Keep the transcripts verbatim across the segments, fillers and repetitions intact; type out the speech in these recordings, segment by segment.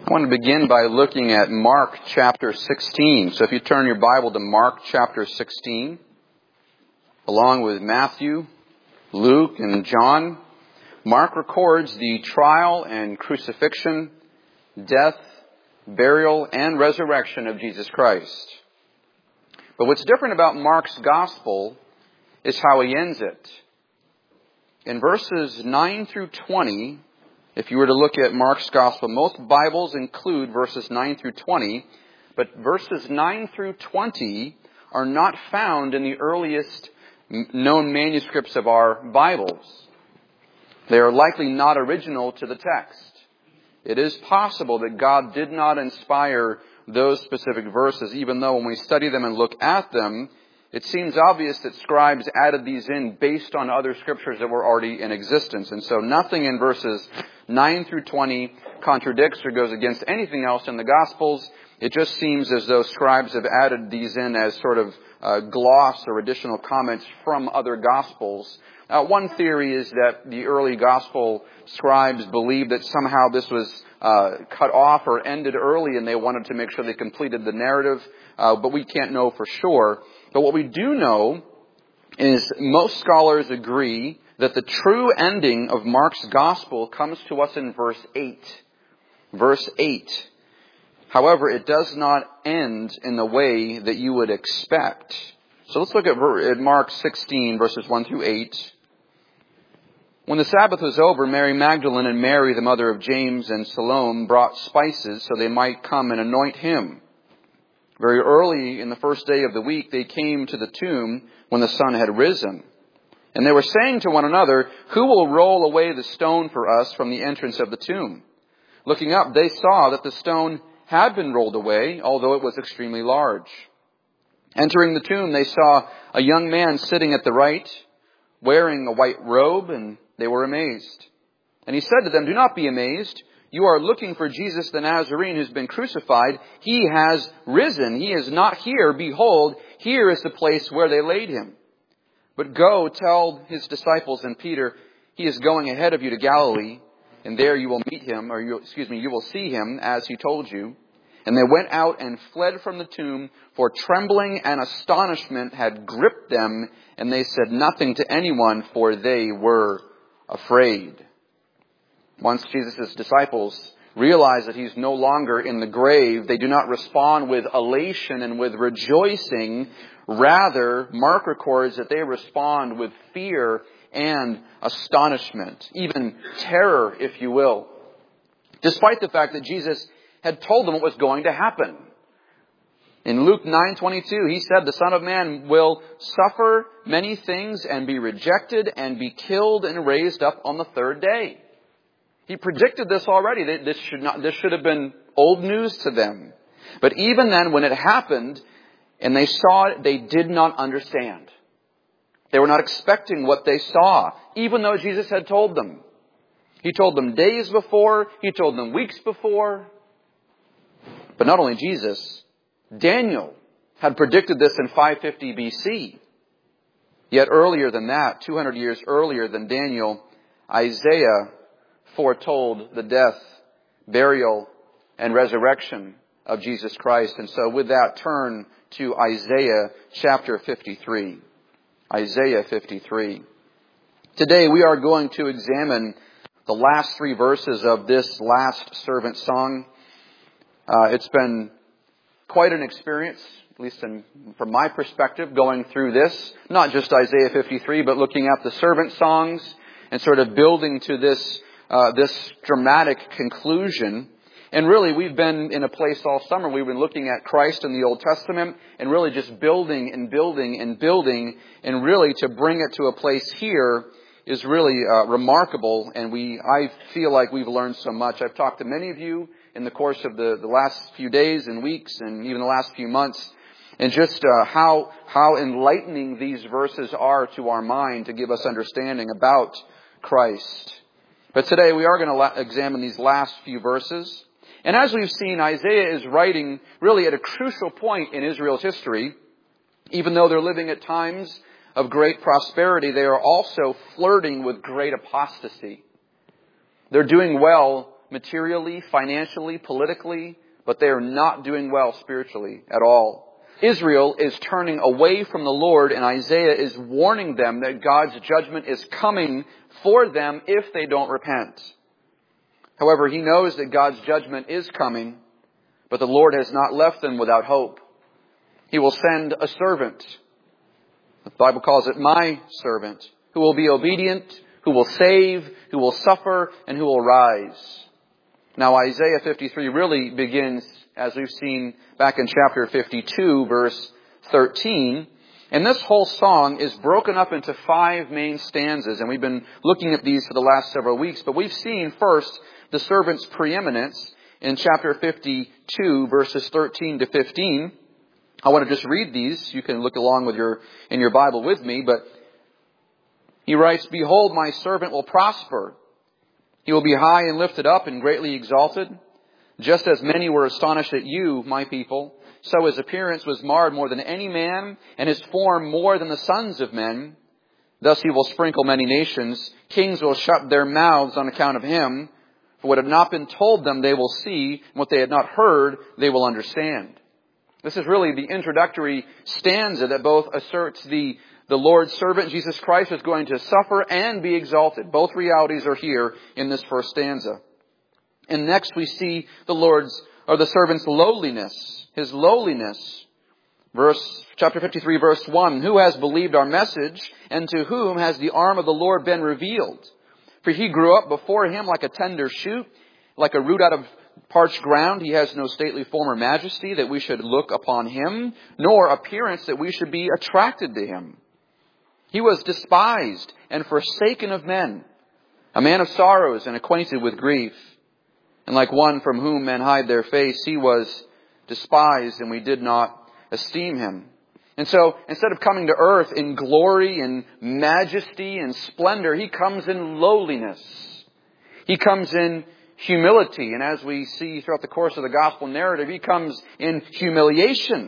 I want to begin by looking at Mark chapter sixteen. So if you turn your Bible to Mark chapter sixteen, along with Matthew, Luke, and John, Mark records the trial and crucifixion, death, burial, and resurrection of Jesus Christ. But what's different about Mark's gospel is how he ends it. In verses nine through twenty, if you were to look at Mark's gospel, most Bibles include verses nine through twenty, but verses nine through twenty are not found in the earliest known manuscripts of our Bibles. They are likely not original to the text. It is possible that God did not inspire those specific verses, even though when we study them and look at them, it seems obvious that scribes added these in based on other scriptures that were already in existence. And so nothing in verses nine through twenty contradicts or goes against anything else in the Gospels. It just seems as though scribes have added these in as sort of uh, gloss or additional comments from other Gospels. Uh, one theory is that the early Gospel scribes believed that somehow this was uh, cut off or ended early and they wanted to make sure they completed the narrative, uh, but we can't know for sure. But what we do know is most scholars agree that the true ending of Mark's gospel comes to us in verse eight. Verse eight. However, it does not end in the way that you would expect. So let's look at Mark sixteen, verses one through eight. When the Sabbath was over, Mary Magdalene and Mary, the mother of James and Salome, brought spices so they might come and anoint him. Very early in the first day of the week, they came to the tomb when the sun had risen. And they were saying to one another, "Who will roll away the stone for us from the entrance of the tomb?" Looking up, they saw that the stone had been rolled away, although it was extremely large. Entering the tomb, they saw a young man sitting at the right, wearing a white robe, and they were amazed. And he said to them, "Do not be amazed. You are looking for Jesus the Nazarene who's been crucified. He has risen. He is not here. Behold, here is the place where they laid him. But go tell his disciples and Peter, he is going ahead of you to Galilee, and there you will meet him, or you, excuse me, you will see him as he told you." And they went out and fled from the tomb, for trembling and astonishment had gripped them, and they said nothing to anyone, for they were afraid. Once Jesus' disciples realize that he's no longer in the grave, they do not respond with elation and with rejoicing. Rather, Mark records that they respond with fear and astonishment, even terror, if you will, despite the fact that Jesus had told them what was going to happen. In Luke nine twenty-two, he said, "The Son of Man will suffer many things and be rejected and be killed and raised up on the third day." He predicted this already. This should not, this should have been old news to them. But even then, when it happened and they saw it, they did not understand. They were not expecting what they saw, even though Jesus had told them. He told them days before. He told them weeks before. But not only Jesus, Daniel had predicted this in five fifty B C. Yet earlier than that, two hundred years earlier than Daniel, Isaiah foretold the death, burial, and resurrection of Jesus Christ. And so with that, turn to Isaiah chapter fifty-three. Isaiah fifty-three. Today we are going to examine the last three verses of this last servant song. Uh, it's been quite an experience, at least in, from my perspective, going through this. Not just Isaiah fifty-three, but looking at the servant songs and sort of building to this uh, this dramatic conclusion. And really, we've been in a place all summer. We've been looking at Christ in the Old Testament and really just building and building and building. And really to bring it to a place here is really uh, remarkable. And we, I feel like we've learned so much. I've talked to many of you in the course of the, the last few days and weeks and even the last few months. And just uh, how, how enlightening these verses are to our mind to give us understanding about Christ. But today we are going to la- examine these last few verses. And as we've seen, Isaiah is writing really at a crucial point in Israel's history. Even though they're living at times of great prosperity, they are also flirting with great apostasy. They're doing well materially, financially, politically, but they are not doing well spiritually at all. Israel is turning away from the Lord, and Isaiah is warning them that God's judgment is coming for them if they don't repent. However, he knows that God's judgment is coming, but the Lord has not left them without hope. He will send a servant. The Bible calls it my servant, who will be obedient, who will save, who will suffer, and who will rise. Now, Isaiah fifty-three really begins, as we've seen back in chapter fifty-two, verse thirteen. And this whole song is broken up into five main stanzas. And we've been looking at these for the last several weeks. But we've seen first the servant's preeminence in chapter fifty-two, verses thirteen to fifteen. I want to just read these. You can look along with your in your Bible with me. But he writes, "Behold, my servant will prosper. He will be high and lifted up and greatly exalted. Just as many were astonished at you, my people, so his appearance was marred more than any man, and his form more than the sons of men. Thus he will sprinkle many nations. Kings will shut their mouths on account of him. For what had not been told them they will see, and what they had not heard they will understand." This is really the introductory stanza that both asserts the The Lord's servant, Jesus Christ, is going to suffer and be exalted. Both realities are here in this first stanza. And next we see the Lord's, or the servant's lowliness. His lowliness. Verse, chapter fifty-three, verse one. "Who has believed our message, and to whom has the arm of the Lord been revealed? For he grew up before him like a tender shoot, like a root out of parched ground. He has no stately form or majesty that we should look upon him, nor appearance that we should be attracted to him. He was despised and forsaken of men, a man of sorrows and acquainted with grief. And like one from whom men hide their face, he was despised, and we did not esteem him." And so, instead of coming to earth in glory and majesty and splendor, he comes in lowliness. He comes in humility. And as we see throughout the course of the gospel narrative, he comes in humiliation.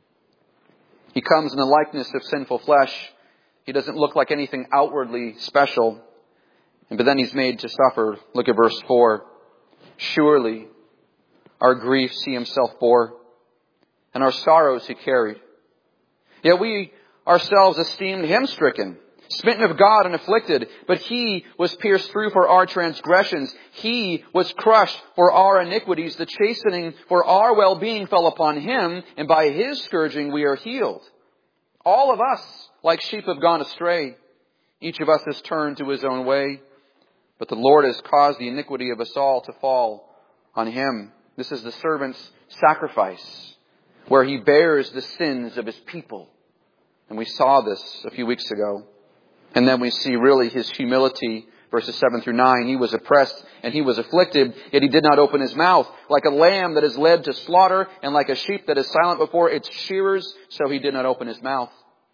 He comes in the likeness of sinful flesh. He doesn't look like anything outwardly special. But then he's made to suffer. Look at verse four. "Surely our griefs he himself bore, and our sorrows he carried. Yet we ourselves esteemed him stricken, smitten of God and afflicted. But he was pierced through for our transgressions. He was crushed for our iniquities. The chastening for our well-being fell upon him, and by his scourging we are healed. All of us, like sheep, have gone astray. Each of us has turned to his own way. But the Lord has caused the iniquity of us all to fall on him." This is the servant's sacrifice, where he bears the sins of his people. And we saw this a few weeks ago. And then we see really his humility, verses seven through nine. "He was oppressed and he was afflicted, yet he did not open his mouth. Like a lamb that is led to slaughter, and like a sheep that is silent before its shearers, so he did not open his mouth.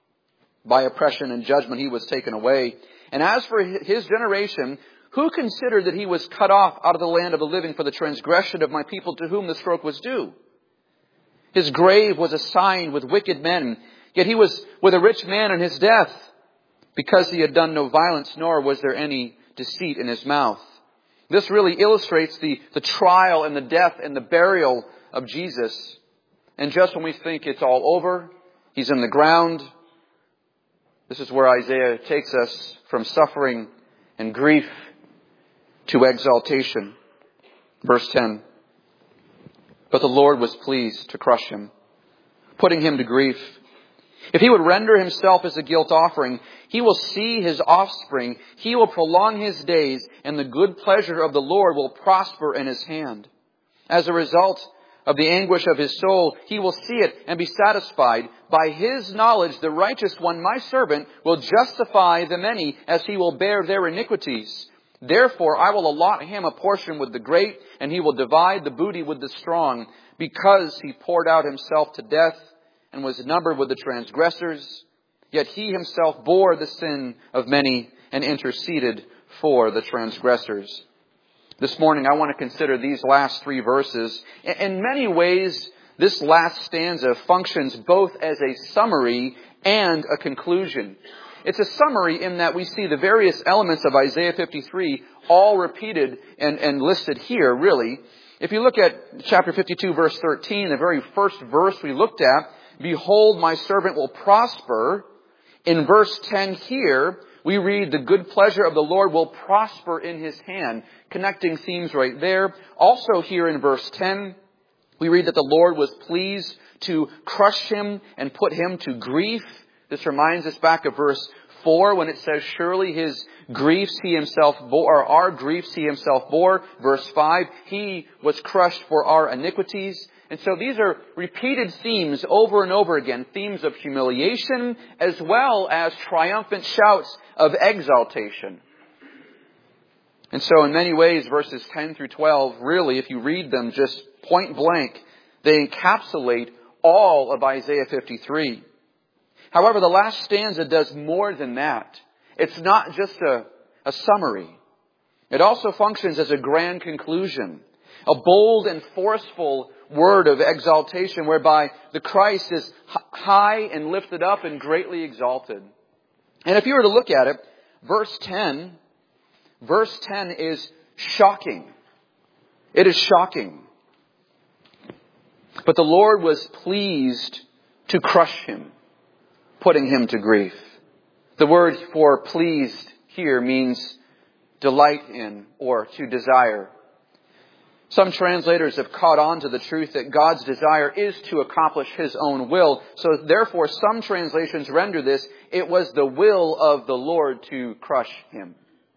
By oppression and judgment he was taken away. And as for his generation, who considered that he was cut off out of the land of the living for the transgression of my people to whom the stroke was due? His grave was assigned with wicked men, yet he was with a rich man in his death, because he had done no violence, nor was there any deceit in his mouth." This really illustrates the, the trial and the death and the burial of Jesus. And just when we think it's all over, he's in the ground, this is where Isaiah takes us from suffering and grief to exaltation. Verse ten. "But the Lord was pleased to crush him, putting him to grief. If he would render himself as a guilt offering, he will see his offspring. He will prolong his days, and the good pleasure of the Lord will prosper in his hand. As a result of the anguish of his soul, he will see it and be satisfied. By his knowledge, the righteous one, my servant, will justify the many, as he will bear their iniquities. Therefore, I will allot him a portion with the great, and he will divide the booty with the strong, because he poured out himself to death and was numbered with the transgressors. Yet he himself bore the sin of many and interceded for the transgressors." This morning, I want to consider these last three verses. In many ways, this last stanza functions both as a summary and a conclusion. it's a summary in that we see the various elements of Isaiah fifty-three all repeated and, and listed here, really. If you look at chapter fifty-two, verse thirteen, the very first verse we looked at, behold, my servant will prosper. In verse ten here, we read, the good pleasure of the Lord will prosper in his hand. Connecting themes right there. Also here in verse ten, we read that the Lord was pleased to crush him and put him to grief. This reminds us back of verse four when it says, surely his griefs he himself bore, or our griefs he himself bore. Verse five, he was crushed for our iniquities. And so these are repeated themes over and over again. Themes of humiliation as well as triumphant shouts of exaltation. And so in many ways, verses ten through twelve, really, if you read them just point blank, they encapsulate all of Isaiah fifty-three. However, the last stanza does more than that. It's not just a, a summary. It also functions as a grand conclusion. A bold and forceful word of exaltation whereby the Christ is high and lifted up and greatly exalted. And if you were to look at it, verse ten, verse ten is shocking. It is shocking. But the Lord was pleased to crush him, putting him to grief. The word for pleased here means delight in or to desire. Some translators have caught on to the truth that God's desire is to accomplish his own will. So therefore, some translations render this, it was the will of the Lord to crush him.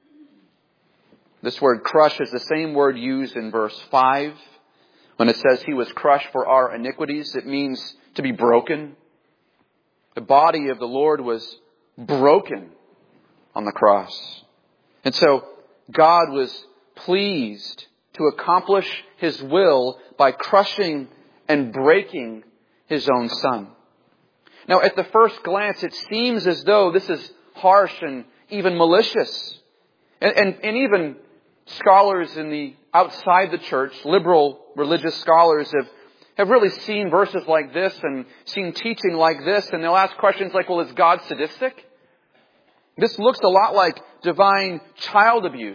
This word crush is the same word used in verse five. When it says he was crushed for our iniquities, it means to be broken. The body of the Lord was broken on the cross. And so God was pleased to accomplish his will by crushing and breaking his own Son. Now, at the first glance, it seems as though this is harsh and even malicious. And, and, and even scholars in the outside the church, liberal religious scholars, have, have really seen verses like this and seen teaching like this, and they'll ask questions like, well, is God sadistic? This looks a lot like divine child abuse.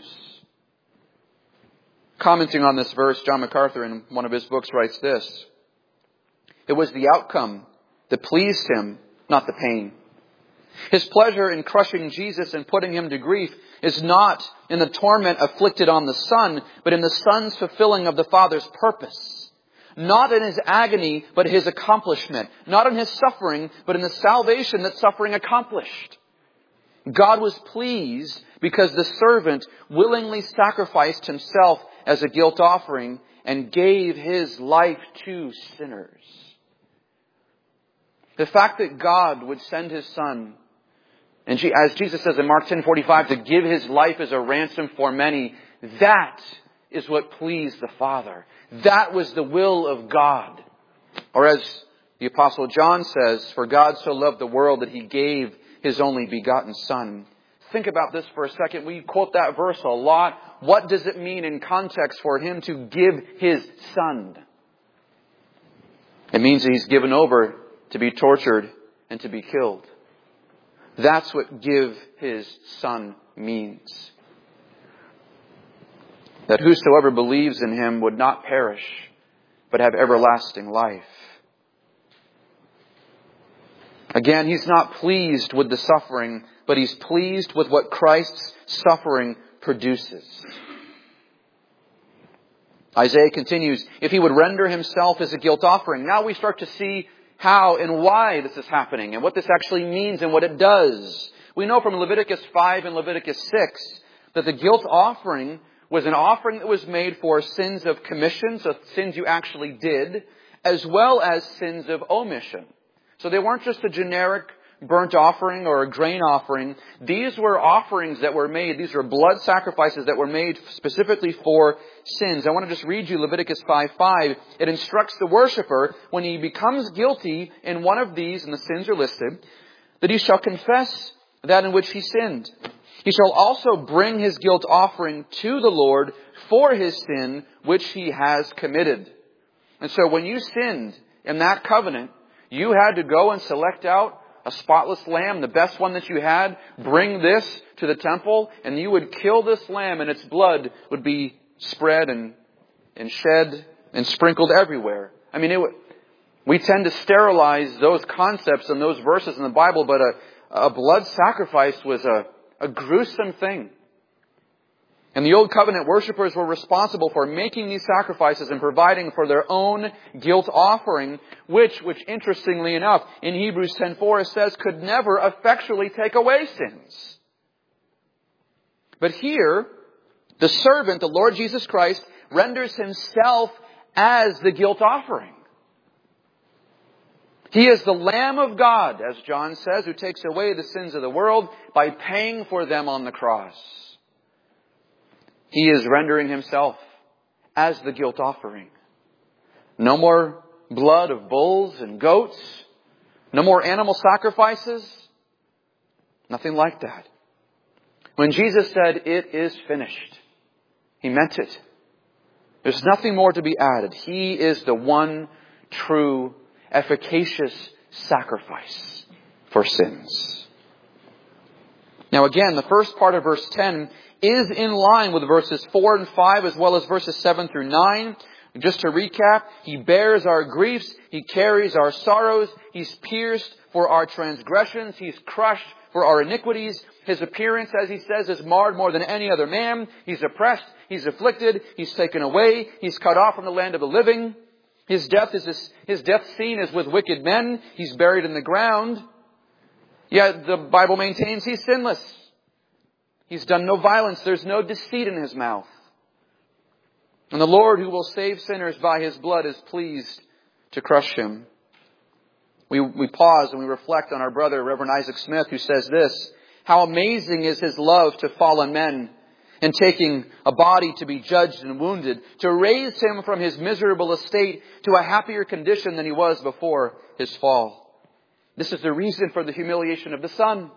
Commenting on this verse, John MacArthur in one of his books writes this: it was the outcome that pleased him, not the pain. His pleasure in crushing Jesus and putting him to grief is not in the torment afflicted on the Son, but in the Son's fulfilling of the Father's purpose. Not in his agony, but his accomplishment. Not in his suffering, but in the salvation that suffering accomplished. God was pleased because the servant willingly sacrificed himself as a guilt offering and gave his life to sinners. The fact that God would send his Son, and as Jesus says in Mark ten forty-five, to give his life as a ransom for many, that is what pleased the Father. That was the will of God. Or as the Apostle John says, for God so loved the world that he gave his only begotten Son. Think about this for a second. We quote that verse a lot. What does it mean in context for him to give his Son? It means that he's given over to be tortured and to be killed. That's what give his Son means. That whosoever believes in him would not perish, but have everlasting life. Again, he's not pleased with the suffering, but he's pleased with what Christ's suffering produces. Isaiah continues, if he would render himself as a guilt offering. Now we start to see how and why this is happening and what this actually means and what it does. We know from Leviticus five and Leviticus six that the guilt offering was an offering that was made for sins of commission, so sins you actually did, as well as sins of omission. So they weren't just a generic burnt offering or a grain offering. These were offerings that were made. These were blood sacrifices that were made specifically for sins. I want to just read you Leviticus five five. It instructs the worshiper when he becomes guilty in one of these, and the sins are listed, that he shall confess that in which he sinned. He shall also bring his guilt offering to the Lord for his sin which he has committed. And so when you sinned in that covenant, you had to go and select out a spotless lamb, the best one that you had, bring this to the temple, and you would kill this lamb, and its blood would be spread and, and shed and sprinkled everywhere. I mean, it would, we tend to sterilize those concepts and those verses in the Bible, but a, a blood sacrifice was a, a gruesome thing. And the Old Covenant worshippers were responsible for making these sacrifices and providing for their own guilt offering, which, which interestingly enough, in Hebrews ten four it says could never effectually take away sins. But here, the servant, the Lord Jesus Christ, renders Himself as the guilt offering. He is the Lamb of God, as John says, who takes away the sins of the world by paying for them on the cross. He is rendering Himself as the guilt offering. No more blood of bulls and goats. No more animal sacrifices. Nothing like that. When Jesus said, "It is finished," He meant it. There's nothing more to be added. He is the one true, efficacious sacrifice for sins. Now again, the first part of verse ten is in line with verses four and five as well as verses seven through nine. Just to recap, He bears our griefs, He carries our sorrows, He's pierced for our transgressions, He's crushed for our iniquities. His appearance, as He says, is marred more than any other man. He's oppressed, He's afflicted, He's taken away, He's cut off from the land of the living. His death is this, His death scene is with wicked men. He's buried in the ground. Yet the Bible maintains He's sinless. He's done no violence. There's no deceit in His mouth. And the Lord who will save sinners by His blood is pleased to crush Him. We, we pause and we reflect on our brother, Reverend Isaac Smith, who says this: how amazing is His love to fallen men, in taking a body to be judged and wounded, to raise him from his miserable estate to a happier condition than he was before his fall. This is the reason for the humiliation of the Son.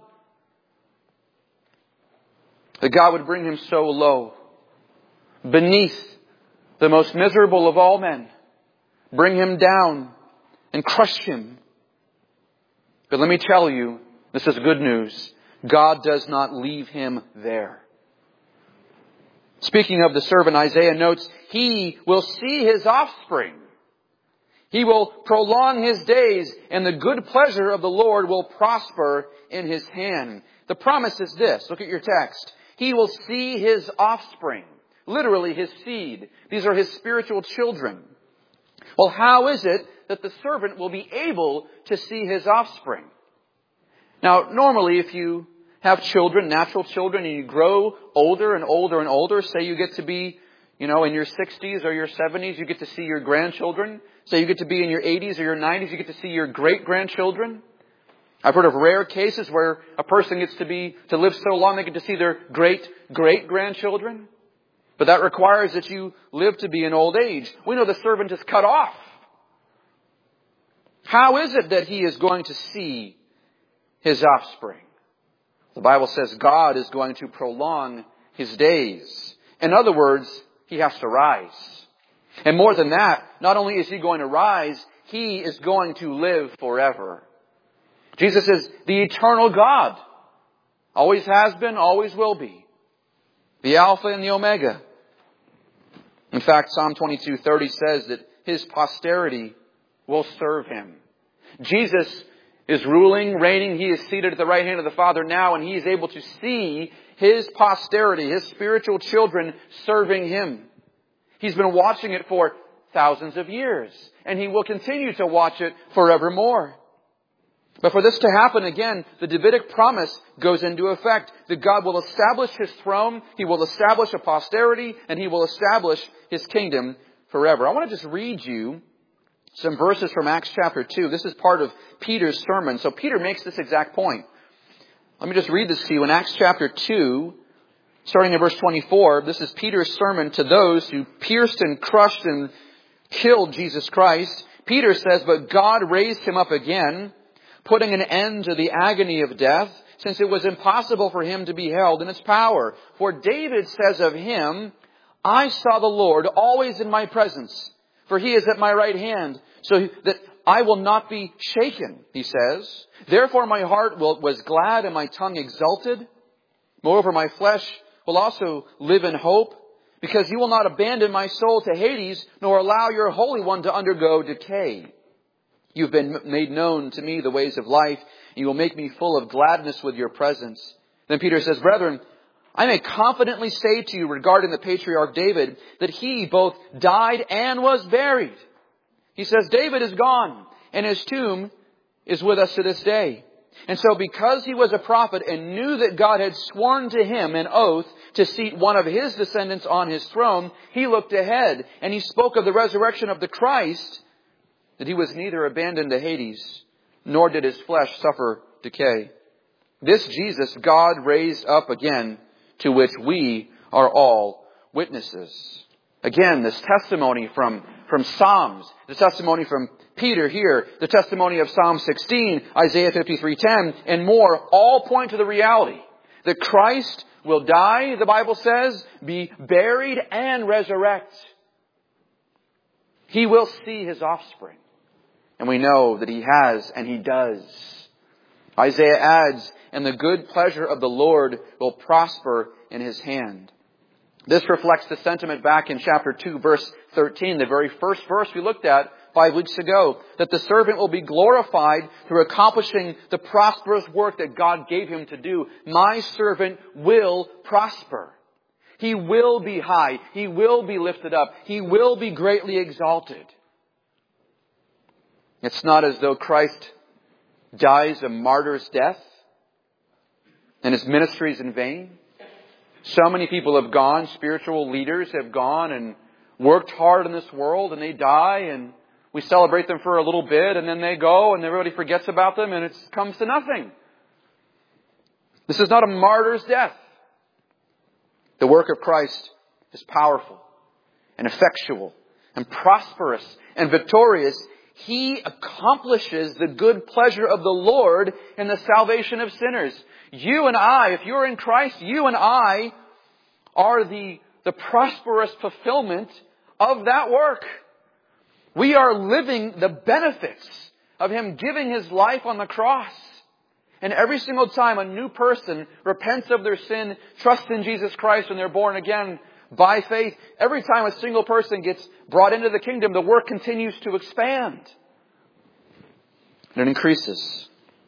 That God would bring Him so low, beneath the most miserable of all men, bring Him down and crush Him. But let me tell you, this is good news. God does not leave Him there. Speaking of the servant, Isaiah notes, He will see His offspring. He will prolong His days, and the good pleasure of the Lord will prosper in His hand. The promise is this. Look at your text. He will see His offspring. Literally, His seed. These are His spiritual children. Well, how is it that the servant will be able to see his offspring? Now, normally if you have children, natural children, and you grow older and older and older, say you get to be, you know, in your sixties or your seventies, you get to see your grandchildren. Say you get to be in your eighties or your nineties, you get to see your great-grandchildren. I've heard of rare cases where a person gets to be, to live so long they get to see their great-great-grandchildren. But that requires that you live to be in old age. We know the servant is cut off. How is it that he is going to see his offspring? The Bible says God is going to prolong his days. In other words, he has to rise. And more than that, not only is he going to rise, he is going to live forever. Jesus is the eternal God. Always has been, always will be. The Alpha and the Omega. In fact, Psalm twenty-two thirty says that his posterity will serve him. Jesus is ruling, reigning. He is seated at the right hand of the Father now, and he is able to see his posterity, his spiritual children, serving him. He's been watching it for thousands of years, and he will continue to watch it forevermore. But for this to happen again, the Davidic promise goes into effect that God will establish his throne, he will establish a posterity, and he will establish his kingdom forever. I want to just read you some verses from Acts chapter two. This is part of Peter's sermon. So Peter makes this exact point. Let me just read this to you. In Acts chapter two, starting in verse twenty-four, this is Peter's sermon to those who pierced and crushed and killed Jesus Christ. Peter says, "But God raised him up again, putting an end to the agony of death, since it was impossible for him to be held in its power. For David says of him, I saw the Lord always in my presence, for he is at my right hand, so that I will not be shaken, he says. Therefore my heart will, was glad and my tongue exulted. Moreover, my flesh will also live in hope, because you will not abandon my soul to Hades, nor allow your Holy One to undergo decay. You've been made known to me the ways of life, and you will make me full of gladness with your presence. Then Peter says, brethren, I may confidently say to you regarding the patriarch David that he both died and was buried. He says, David is gone, and his tomb is with us to this day. And so because he was a prophet and knew that God had sworn to him an oath to seat one of his descendants on his throne, he looked ahead and he spoke of the resurrection of the Christ, that he was neither abandoned to Hades, nor did his flesh suffer decay. This Jesus God raised up again, to which we are all witnesses. Again, this testimony from, from Psalms, the testimony from Peter here, the testimony of Psalm sixteen, Isaiah fifty-three ten, and more, all point to the reality that Christ will die, the Bible says, be buried and resurrect. He will see his offspring. And we know that he has and he does. Isaiah adds, and the good pleasure of the Lord will prosper in his hand. This reflects the sentiment back in chapter two, verse thirteen, the very first verse we looked at five weeks ago, that the servant will be glorified through accomplishing the prosperous work that God gave him to do. My servant will prosper. He will be high. He will be lifted up. He will be greatly exalted. It's not as though Christ dies a martyr's death and his ministry is in vain. So many people have gone, spiritual leaders have gone and worked hard in this world, and they die, and we celebrate them for a little bit, and then they go and everybody forgets about them, and it comes to nothing. This is not a martyr's death. The work of Christ is powerful and effectual and prosperous and victorious. He accomplishes the good pleasure of the Lord in the salvation of sinners. You and I, if you're in Christ, you and I are the, the prosperous fulfillment of that work. We are living the benefits of him giving his life on the cross. And every single time a new person repents of their sin, trusts in Jesus Christ, and they're born again by faith, every time a single person gets brought into the kingdom, the work continues to expand. And it increases.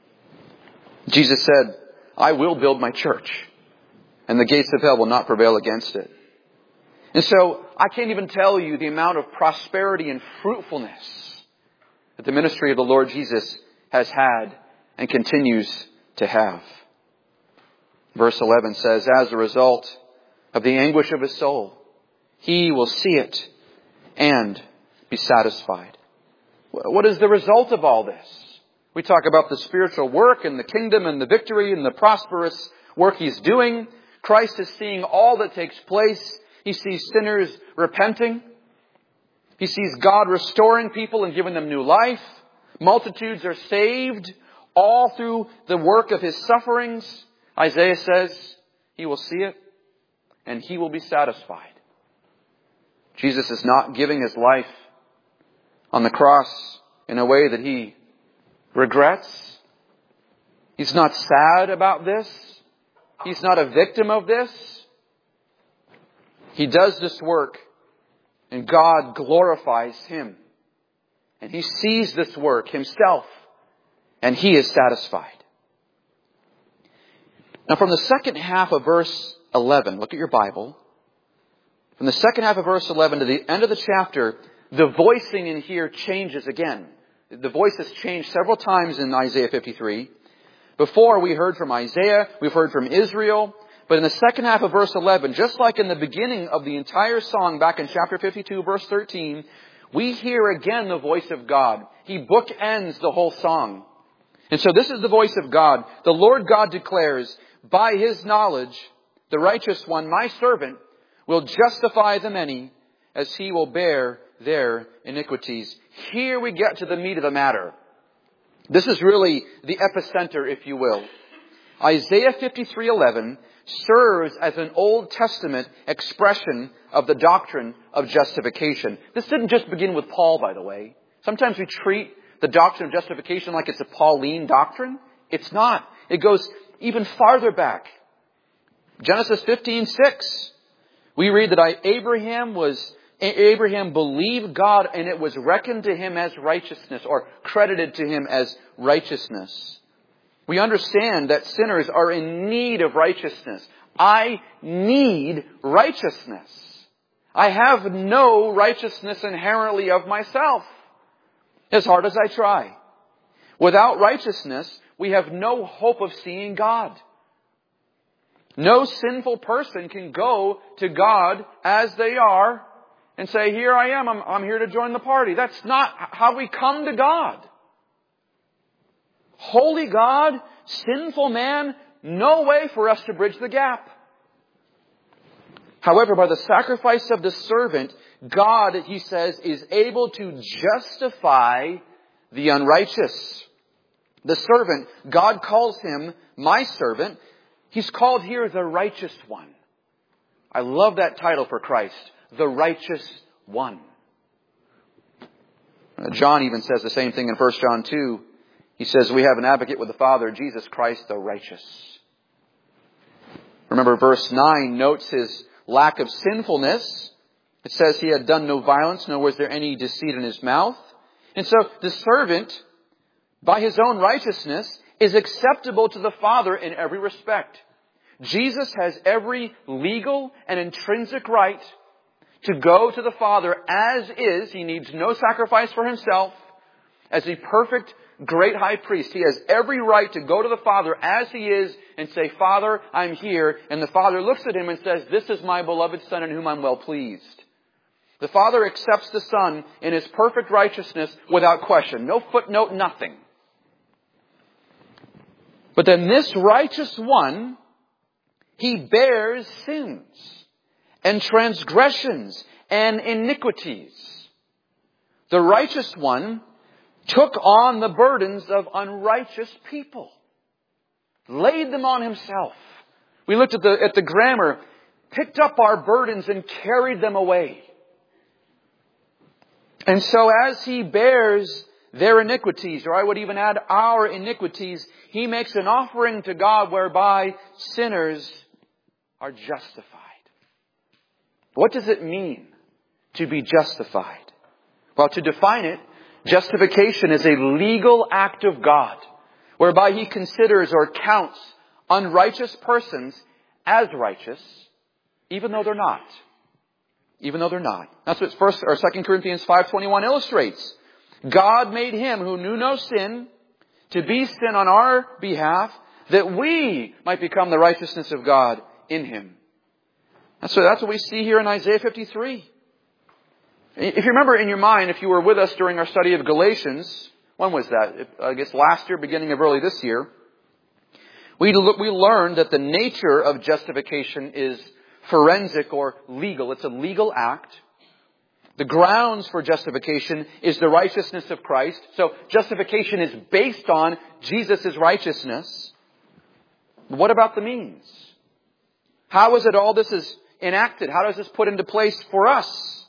Jesus said, I will build my church, and the gates of hell will not prevail against it. And so I can't even tell you the amount of prosperity and fruitfulness that the ministry of the Lord Jesus has had and continues to have. Verse eleven says, as a result of the anguish of his soul, he will see it and be satisfied. What is the result of all this? We talk about the spiritual work and the kingdom and the victory and the prosperous work he's doing. Christ is seeing all that takes place. He sees sinners repenting. He sees God restoring people and giving them new life. Multitudes are saved all through the work of his sufferings. Isaiah says he will see it and he will be satisfied. Jesus is not giving his life on the cross in a way that he regrets. He's not sad about this. He's not a victim of this. He does this work and God glorifies him. And he sees this work himself and he is satisfied. Now from the second half of verse eleven, look at your Bible. From the second half of verse eleven to the end of the chapter, the voicing in here changes again. The voice has changed several times in Isaiah fifty-three. Before we heard from Isaiah, we've heard from Israel. But in the second half of verse eleven, just like in the beginning of the entire song back in chapter fifty-two, verse thirteen, we hear again the voice of God. He bookends the whole song. And so this is the voice of God. The Lord God declares, by his knowledge, the righteous one, my servant, will justify the many as he will bear their iniquities. Here we get to the meat of the matter. This is really the epicenter, if you will. Isaiah fifty-three eleven serves as an Old Testament expression of the doctrine of justification. This didn't just begin with Paul, by the way. Sometimes we treat the doctrine of justification like it's a Pauline doctrine. It's not. It goes even farther back. Genesis fifteen six. We read that I, Abraham was Abraham believed God and it was reckoned to him as righteousness, or credited to him as righteousness. We understand that sinners are in need of righteousness. I need righteousness. I have no righteousness inherently of myself, as hard as I try. Without righteousness, we have no hope of seeing God. No sinful person can go to God as they are and say, here I am, I'm, I'm here to join the party. That's not how we come to God. Holy God, sinful man, no way for us to bridge the gap. However, by the sacrifice of the servant, God, he says, is able to justify the unrighteous. The servant, God calls him my servant. He's called here the righteous one. I love that title for Christ, the righteous one. John even says the same thing in First John two. He says, we have an advocate with the Father, Jesus Christ the righteous. Remember, verse nine notes his lack of sinfulness. It says he had done no violence, nor was there any deceit in his mouth. And so the servant, by his own righteousness, is acceptable to the Father in every respect. Jesus has every legal and intrinsic right to go to the Father as is. He needs no sacrifice for himself. As a perfect, great high priest, he has every right to go to the Father as he is and say, Father, I'm here. And the Father looks at him and says, this is my beloved Son in whom I'm well pleased. The Father accepts the Son in his perfect righteousness without question. No footnote, nothing. But then this righteous one, he bears sins and transgressions and iniquities. The righteous one took on the burdens of unrighteous people, laid them on himself. We looked at the, at the grammar, picked up our burdens and carried them away. And so as he bears their iniquities, or I would even add our iniquities, he makes an offering to God whereby sinners are justified. What does it mean to be justified? Well, to define it, justification is a legal act of God whereby he considers or counts unrighteous persons as righteous, even though they're not. Even though they're not. That's what First or Second Corinthians five twenty-one illustrates. God made him who knew no sin to be sin on our behalf, that we might become the righteousness of God in him. That's what, that's what we see here in Isaiah fifty-three. If you remember in your mind, if you were with us during our study of Galatians, when was that? I guess last year, beginning of early this year, we we learned that the nature of justification is forensic or legal. It's a legal act. The grounds for justification is the righteousness of Christ. So justification is based on Jesus' righteousness. What about the means? How is it all this is enacted? How does this put into place for us?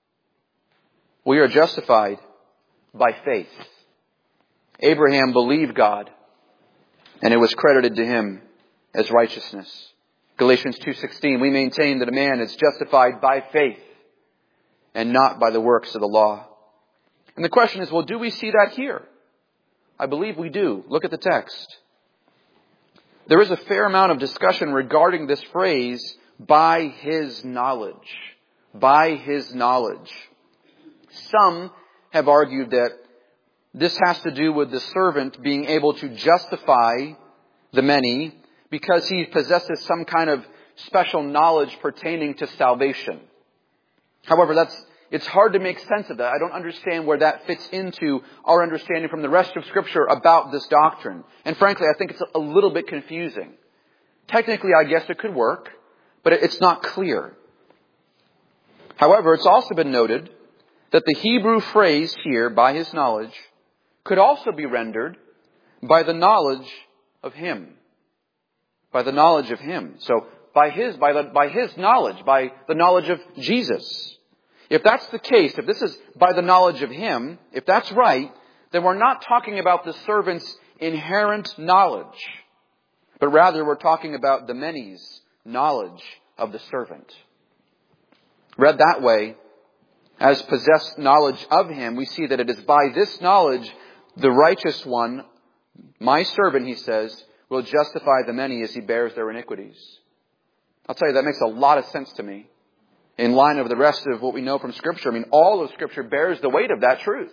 We are justified by faith. Abraham believed God, and it was credited to him as righteousness. Galatians two sixteen, we maintain that a man is justified by faith and not by the works of the law. And the question is, well, do we see that here? I believe we do. Look at the text. There is a fair amount of discussion regarding this phrase, by his knowledge. By his knowledge. Some have argued that this has to do with the servant being able to justify the many because he possesses some kind of special knowledge pertaining to salvation. However, that's it's hard to make sense of that. I don't understand where that fits into our understanding from the rest of Scripture about this doctrine. And frankly, I think it's a little bit confusing. Technically, I guess it could work, but it's not clear. However, it's also been noted that the Hebrew phrase here, by his knowledge, could also be rendered by the knowledge of him. By the knowledge of him. So, by his, by the, by his knowledge, by the knowledge of Jesus. If that's the case, if this is by the knowledge of him, if that's right, then we're not talking about the servant's inherent knowledge, but rather we're talking about the many's knowledge of the servant. Read that way, as possessed knowledge of him, we see that it is by this knowledge the righteous one, my servant, he says, will justify the many as he bears their iniquities. I'll tell you, that makes a lot of sense to me. In line of the rest of what we know from Scripture. I mean, all of Scripture bears the weight of that truth.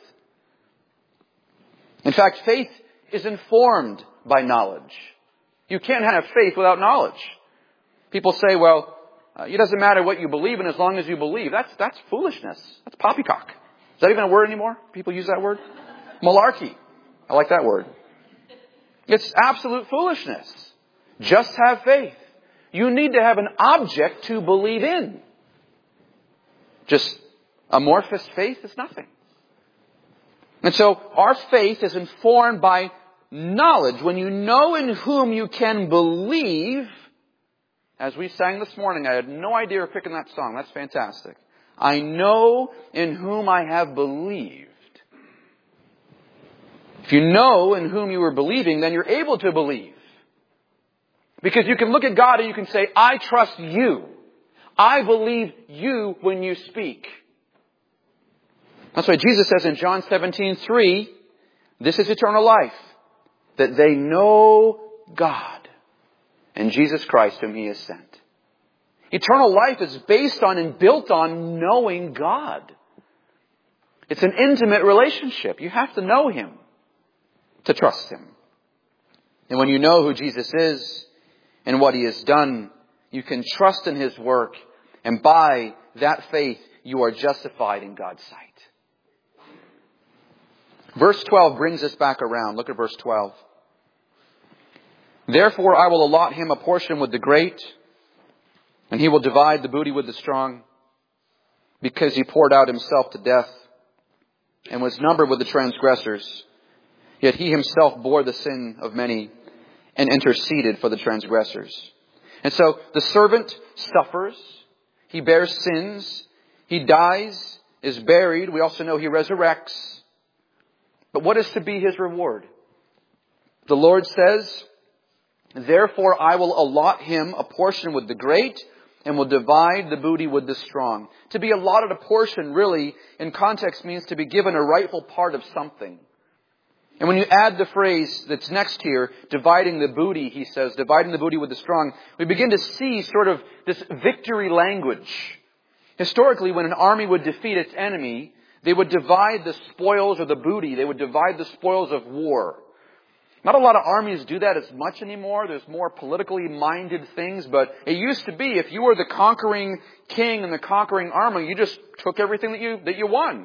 In fact, faith is informed by knowledge. You can't have faith without knowledge. People say, well, uh, it doesn't matter what you believe in as long as you believe. That's that's foolishness. That's poppycock. Is that even a word anymore? People use that word? Malarkey. I like that word. It's absolute foolishness. Just have faith. You need to have an object to believe in. Just amorphous faith is nothing. And so our faith is informed by knowledge. When you know in whom you can believe, as we sang this morning, I had no idea of picking that song. That's fantastic. I know in whom I have believed. If you know in whom you are believing, then you're able to believe. Because you can look at God and you can say, I trust you. I believe you when you speak. That's why Jesus says in John seventeen three, this is eternal life, that they know God and Jesus Christ whom He has sent. Eternal life is based on and built on knowing God. It's an intimate relationship. You have to know Him to trust Him. And when you know who Jesus is and what He has done, you can trust in His work, and by that faith, you are justified in God's sight. Verse twelve brings us back around. Look at verse twelve. Therefore I will allot him a portion with the great, and he will divide the booty with the strong, because he poured out himself to death and was numbered with the transgressors. Yet he himself bore the sin of many and interceded for the transgressors. And so the servant suffers. He bears sins. He dies, is buried. We also know he resurrects. But what is to be his reward? The Lord says, therefore I will allot him a portion with the great and will divide the booty with the strong. To be allotted a portion really in context means to be given a rightful part of something. And when you add the phrase that's next here, dividing the booty, he says, dividing the booty with the strong, we begin to see sort of this victory language. Historically, when an army would defeat its enemy, they would divide the spoils or the booty. They would divide the spoils of war. Not a lot of armies do that as much anymore. There's more politically minded things. But it used to be if you were the conquering king and the conquering army, you just took everything that you, that you won.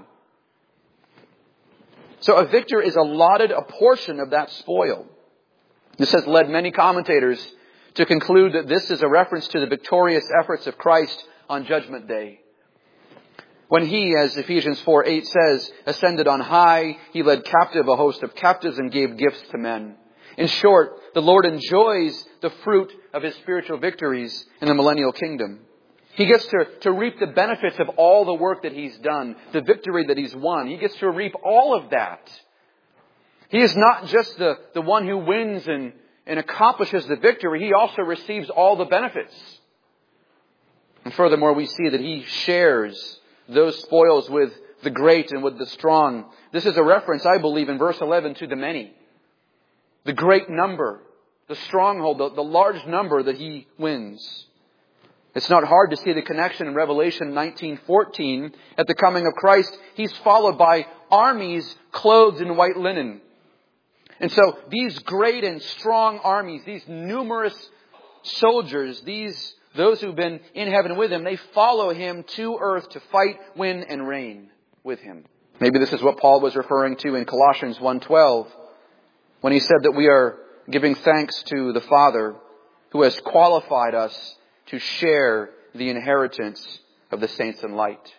So a victor is allotted a portion of that spoil. This has led many commentators to conclude that this is a reference to the victorious efforts of Christ on Judgment Day. When He, as Ephesians four eight says, ascended on high, He led captive a host of captives and gave gifts to men. In short, the Lord enjoys the fruit of His spiritual victories in the millennial kingdom. He gets to, to reap the benefits of all the work that He's done, the victory that He's won. He gets to reap all of that. He is not just the, the one who wins and, and accomplishes the victory. He also receives all the benefits. And furthermore, we see that He shares those spoils with the great and with the strong. This is a reference, I believe, in verse eleven to the many. The great number, the stronghold, the, the large number that He wins. It's not hard to see the connection in Revelation nineteen fourteen. At the coming of Christ, He's followed by armies clothed in white linen. And so these great and strong armies, these numerous soldiers, these those who've been in heaven with Him, they follow Him to earth to fight, win, and reign with Him. Maybe this is what Paul was referring to in Colossians one twelve when he said that we are giving thanks to the Father who has qualified us to share the inheritance of the saints in light.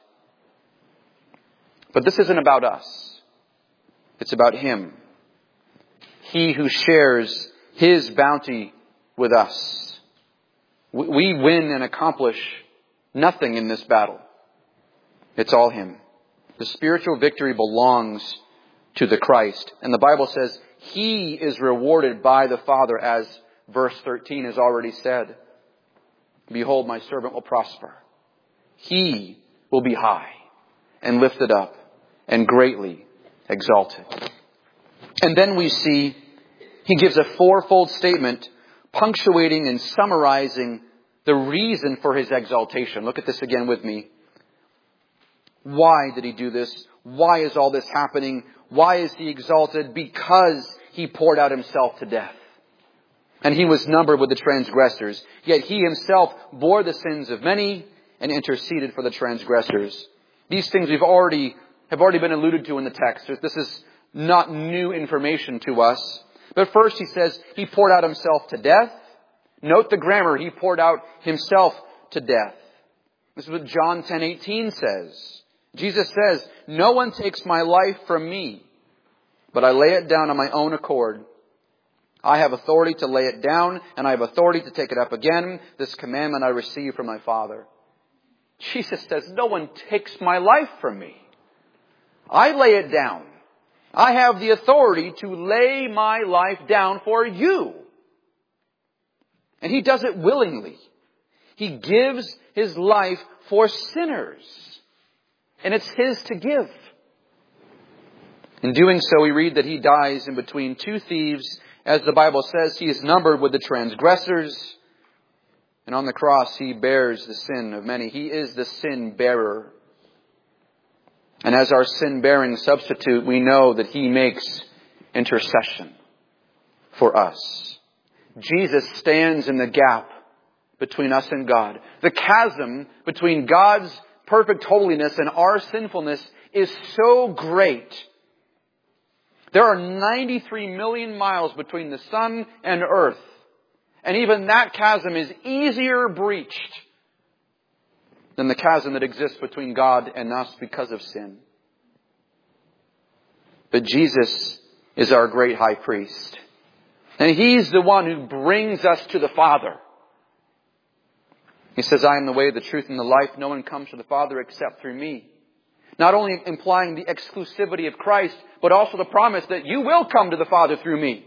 But this isn't about us. It's about Him. He who shares His bounty with us. We win and accomplish nothing in this battle. It's all Him. The spiritual victory belongs to the Christ. And the Bible says he is rewarded by the Father, as verse thirteen has already said. Behold, my servant will prosper. He will be high and lifted up and greatly exalted. And then we see he gives a fourfold statement punctuating and summarizing the reason for his exaltation. Look at this again with me. Why did he do this? Why is all this happening? Why is he exalted? Because he poured out himself to death. And he was numbered with the transgressors. Yet he himself bore the sins of many and interceded for the transgressors. These things we've already, have already been alluded to in the text. This is not new information to us. But first he says he poured out himself to death. Note the grammar. He poured out himself to death. This is what John ten eighteen says. Jesus says, no one takes my life from me, but I lay it down on my own accord. I have authority to lay it down, and I have authority to take it up again. This commandment I received from my Father. Jesus says, no one takes my life from me. I lay it down. I have the authority to lay my life down for you. And he does it willingly. He gives his life for sinners. And it's his to give. In doing so, we read that he dies in between two thieves. As the Bible says, he is numbered with the transgressors. And on the cross, he bears the sin of many. He is the sin bearer. And as our sin-bearing substitute, we know that he makes intercession for us. Jesus stands in the gap between us and God. The chasm between God's perfect holiness and our sinfulness is so great. There are ninety-three million miles between the sun and earth. And even that chasm is easier breached than the chasm that exists between God and us because of sin. But Jesus is our great high priest. And he's the one who brings us to the Father. He says, I am the way, the truth, and the life. No one comes to the Father except through me. Not only implying the exclusivity of Christ, but also the promise that you will come to the Father through me.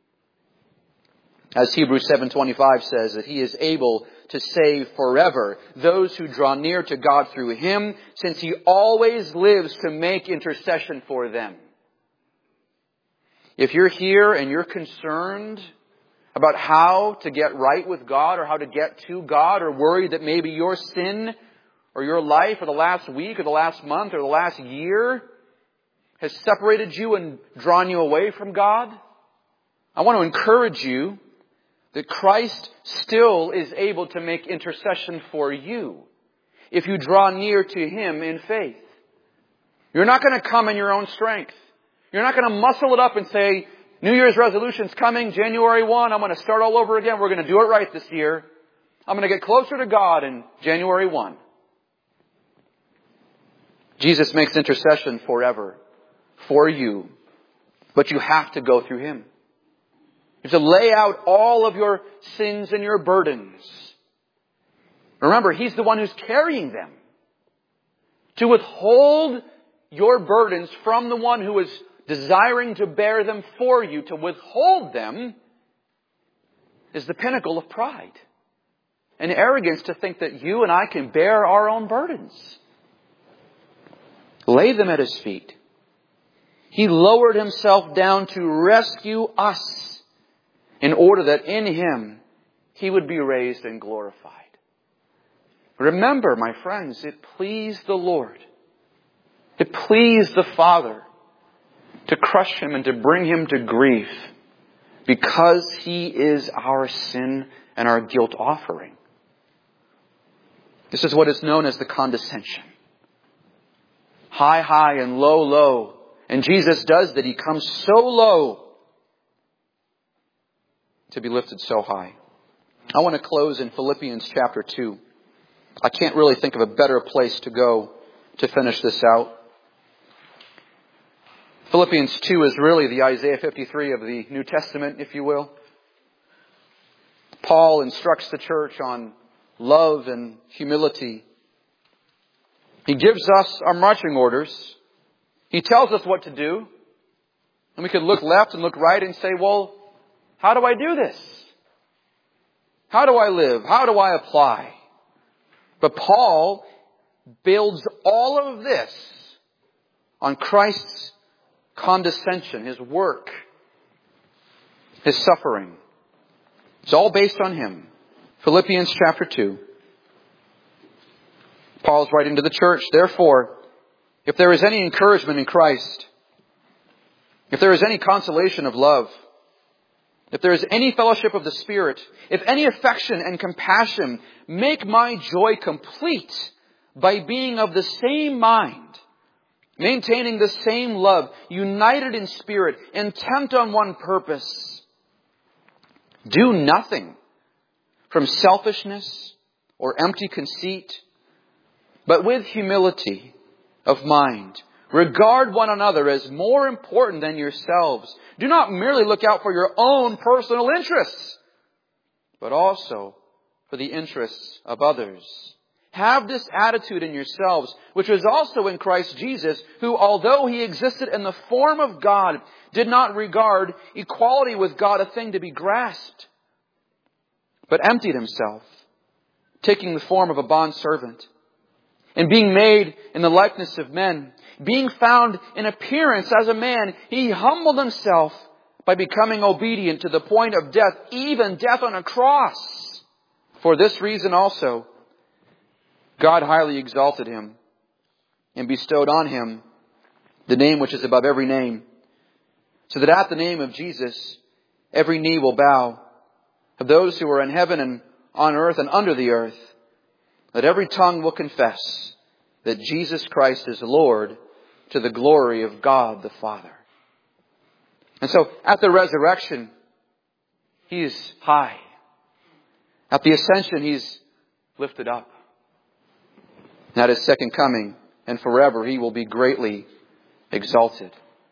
As Hebrews seven twenty-five says, that he is able to save forever those who draw near to God through him, since he always lives to make intercession for them. If you're here and you're concerned about how to get right with God or how to get to God, or worried that maybe your sin or your life or the last week or the last month or the last year has separated you and drawn you away from God, I want to encourage you that Christ still is able to make intercession for you if you draw near to him in faith. You're not going to come in your own strength. You're not going to muscle it up and say, New Year's resolution's coming, January first, I'm going to start all over again. We're going to do it right this year. I'm going to get closer to God in January first. Jesus makes intercession forever for you, but you have to go through him. You have to lay out all of your sins and your burdens. Remember, he's the one who's carrying them. To withhold your burdens from the one who is desiring to bear them for you, to withhold them, is the pinnacle of pride and arrogance, to think that you and I can bear our own burdens. Lay them at his feet. He lowered himself down to rescue us in order that in him he would be raised and glorified. Remember, my friends, it pleased the Lord, it pleased the Father to crush him and to bring him to grief, because he is our sin and our guilt offering. This is what is known as the condescension. High, high, and low, low. And Jesus does that. He comes so low to be lifted so high. I want to close in Philippians chapter two. I can't really think of a better place to go to finish this out. Philippians two is really the Isaiah fifty-three of the New Testament, if you will. Paul instructs the church on love and humility. He gives us our marching orders. He tells us what to do. And we could look left and look right and say, well, how do I do this? How do I live? How do I apply? But Paul builds all of this on Christ's condescension, His work, His suffering. It's all based on Him. Philippians chapter two. Paul's writing to the church, therefore, if there is any encouragement in Christ, if there is any consolation of love, if there is any fellowship of the Spirit, if any affection and compassion, make my joy complete by being of the same mind, maintaining the same love, united in spirit, intent on one purpose. Do nothing from selfishness or empty conceit, but with humility of mind, regard one another as more important than yourselves. Do not merely look out for your own personal interests, but also for the interests of others. Have this attitude in yourselves, which was also in Christ Jesus, who, although He existed in the form of God, did not regard equality with God a thing to be grasped, but emptied Himself, taking the form of a bondservant, and being made in the likeness of men, being found in appearance as a man, He humbled Himself by becoming obedient to the point of death, even death on a cross. For this reason also, God highly exalted Him and bestowed on Him the name which is above every name, so that at the name of Jesus every knee will bow, of those who are in heaven and on earth and under the earth, that every tongue will confess that Jesus Christ is Lord, to the glory of God the Father. And so at the resurrection, He is high. At the ascension, He's lifted up. And at His second coming and forever, He will be greatly exalted.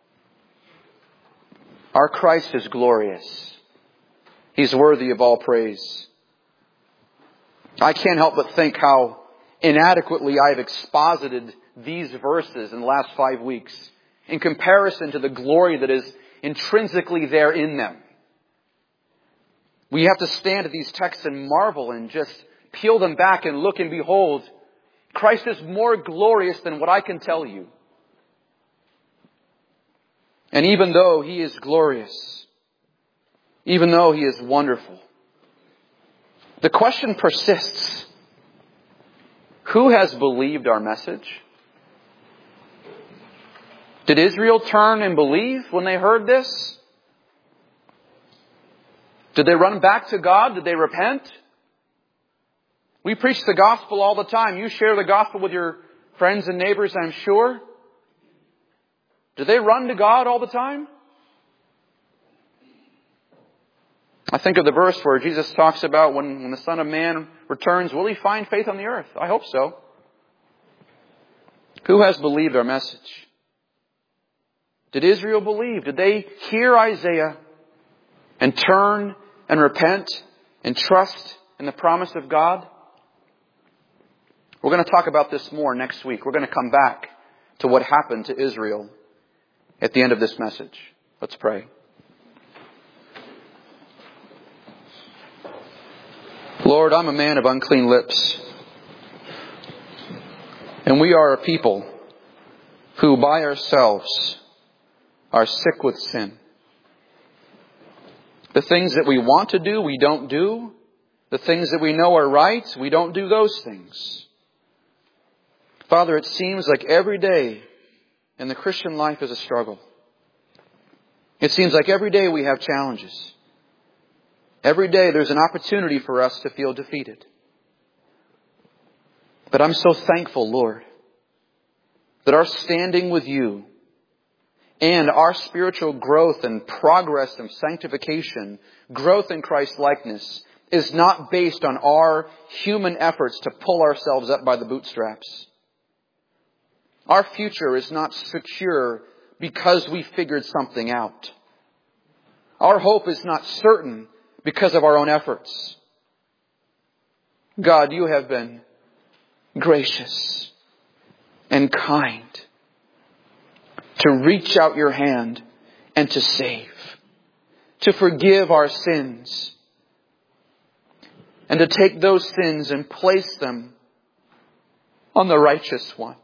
Our Christ is glorious. He's worthy of all praise. I can't help but think how inadequately I've exposited these verses in the last five weeks in comparison to the glory that is intrinsically there in them. We have to stand at these texts and marvel and just peel them back and look and behold, Christ is more glorious than what I can tell you. And even though He is glorious, even though He is wonderful, the question persists. Who has believed our message? Did Israel turn and believe when they heard this? Did they run back to God? Did they repent? We preach the gospel all the time. You share the gospel with your friends and neighbors, I'm sure. Do they run to God all the time? I think of the verse where Jesus talks about when, when the Son of Man returns, will He find faith on the earth? I hope so. Who has believed our message? Did Israel believe? Did they hear Isaiah and turn and repent and trust in the promise of God? We're going to talk about this more next week. We're going to come back to what happened to Israel at the end of this message. Let's pray. Lord, I'm a man of unclean lips. And we are a people who by ourselves are sick with sin. The things that we want to do, we don't do. The things that we know are right, we don't do those things. Father, it seems like every day in the Christian life is a struggle. It seems like every day we have challenges. Every day there's an opportunity for us to feel defeated. But I'm so thankful, Lord, that our standing with You and our spiritual growth and progress and sanctification, growth in Christ's likeness, is not based on our human efforts to pull ourselves up by the bootstraps. Our future is not secure because we figured something out. Our hope is not certain because of our own efforts. God, You have been gracious and kind to reach out Your hand and to save, to forgive our sins, and to take those sins and place them on the righteous one.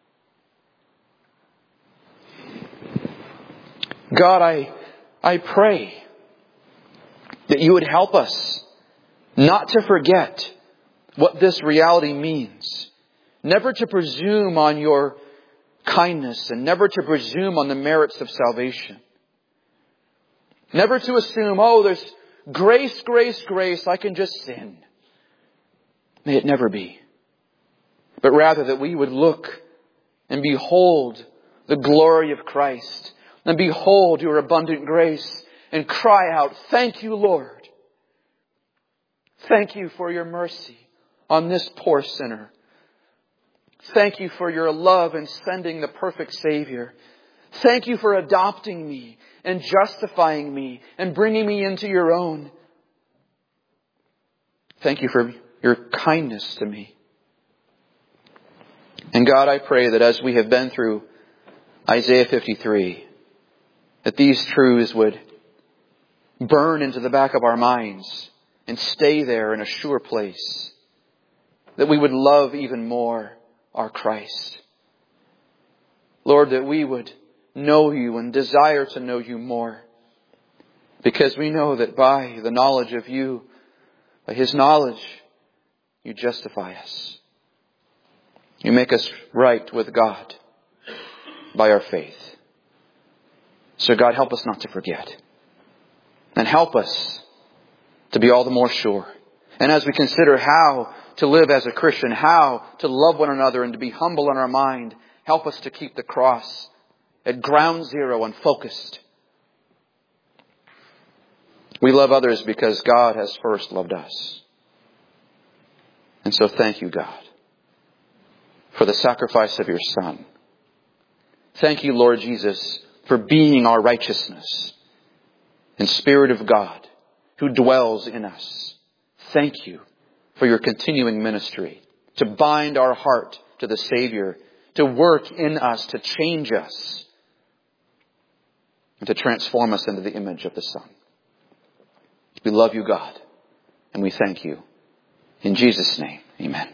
God, I, I pray that you would help us not to forget what this reality means. Never to presume on your kindness and never to presume on the merits of salvation. Never to assume, oh, there's grace, grace, grace, I can just sin. May it never be. But rather that we would look and behold the glory of Christ and behold your abundant grace and cry out, thank you, Lord. Thank you for your mercy on this poor sinner. Thank you for your love in sending the perfect Savior. Thank you for adopting me and justifying me and bringing me into your own. Thank you for your kindness to me. And God, I pray that as we have been through Isaiah fifty-three, that these truths would burn into the back of our minds and stay there in a sure place. That we would love even more our Christ. Lord, that we would know you and desire to know you more. Because we know that by the knowledge of you, by his knowledge, you justify us. You make us right with God by our faith. So God, help us not to forget. And help us to be all the more sure. And as we consider how to live as a Christian, how to love one another and to be humble in our mind, help us to keep the cross at ground zero and focused. We love others because God has first loved us. And so thank you, God, for the sacrifice of your Son. Thank you, Lord Jesus, for being our righteousness and Spirit of God who dwells in us. Thank you for your continuing ministry to bind our heart to the Savior, to work in us, to change us, and to transform us into the image of the Son. We love you, God, and we thank you. In Jesus' name, amen.